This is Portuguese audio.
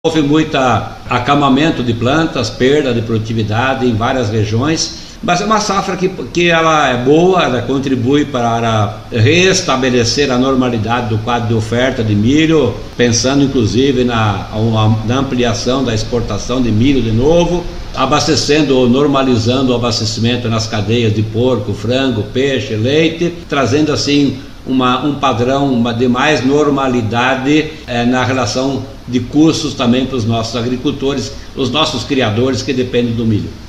Houve muito acamamento de plantas, perda de produtividade em várias regiões, mas é uma safra que ela é boa, ela contribui para restabelecer a normalidade do quadro de oferta de milho, pensando inclusive na ampliação da exportação de milho de novo, abastecendo ou normalizando o abastecimento nas cadeias de porco, frango, peixe, leite, trazendo assim um padrão de mais normalidade na relação de custos também para os nossos agricultores, os nossos criadores que dependem do milho.